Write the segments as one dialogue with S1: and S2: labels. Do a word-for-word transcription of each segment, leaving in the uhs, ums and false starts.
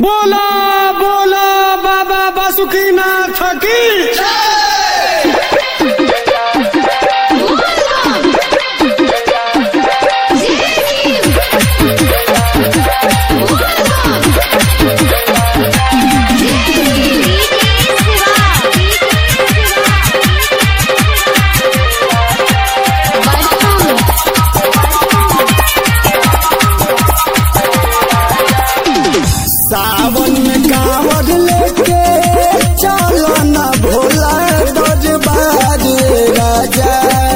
S1: बोला बोला बाबा बासुकीनाथ की सावन में कांवर लेके चलो न भोला दरबार राजा।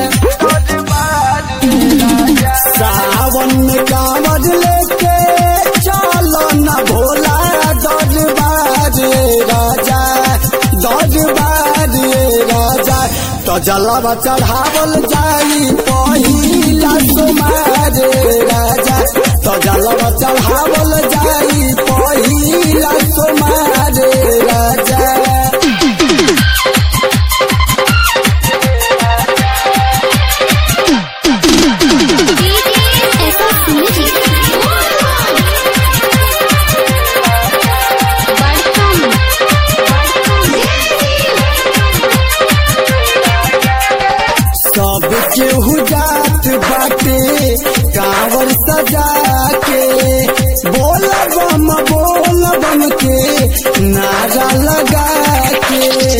S1: सावन में कांवर लेके चलो न भोला दरबार राजा दरबार राजा। तो जलवा चढ़ावल जाई पहिला सोमवार राजा। तो जलवा चढ़ावल जाई पहिला सोमवार राजा। सब केहू जात बाटे कांवर सजा के बोल बम बोल बम के नारा लगा के।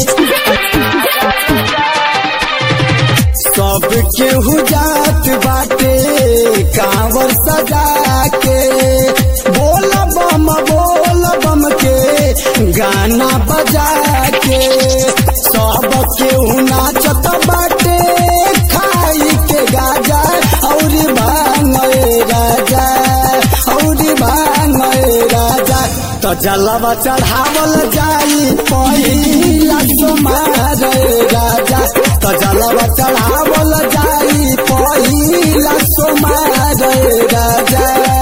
S1: सब केहू जात बाटे कांवर सजा के बोल बम बोल बम के गाना बजा के। सब केहू नाचत बाटे खाई के गाजा और भांगे राजा और भांगे राजा। तो जलवा चढ़ावल जाई पहिला सोमवार राजा। तो जलवा चढ़ावल जाई पहिला सोमवार राजा।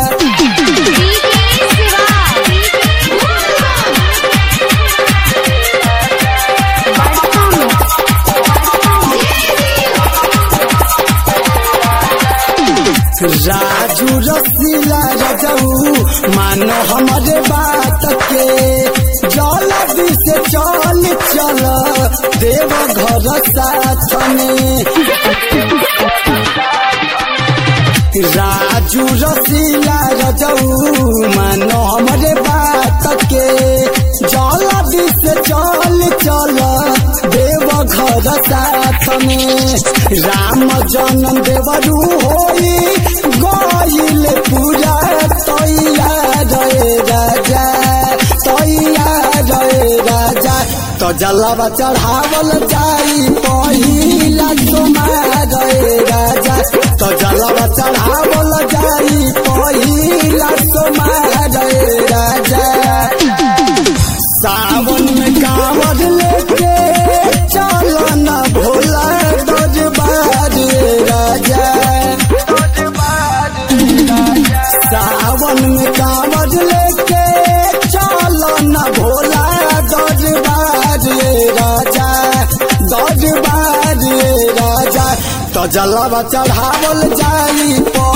S1: राजू रसीला रजऊ मानो हमारे बात के जल्दी से चल चल देव घर साथ में। राजू रसीला रजऊ मानो हमारे बात के जल्दी से चल चल देव घर साथ में। राम जन्म देवरू होई गईल पूरा तैयार राजा तैयार राजा। तो जलवा चढ़ावल जाई पहिला सोमवार राजा। तो जलवा चढ़ावल जाई पहिला सोमवार राजा। सावन में कांवर लेके चलो न भोला दरबार राजा। सावन में कांवर लेके चलो न भोला दरबार राजा दरबार राजा। तो जलवा चढ़ावल जाई